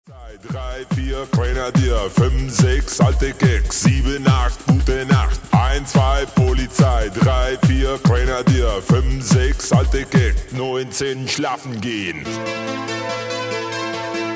3, 4, Grenadier, 5, 6, alte Gags, 7, 8, gute Nacht, 1, 2, Polizei, 3, 4, Grenadier, 5, 6, alte Gags, 9, 10, schlafen gehen.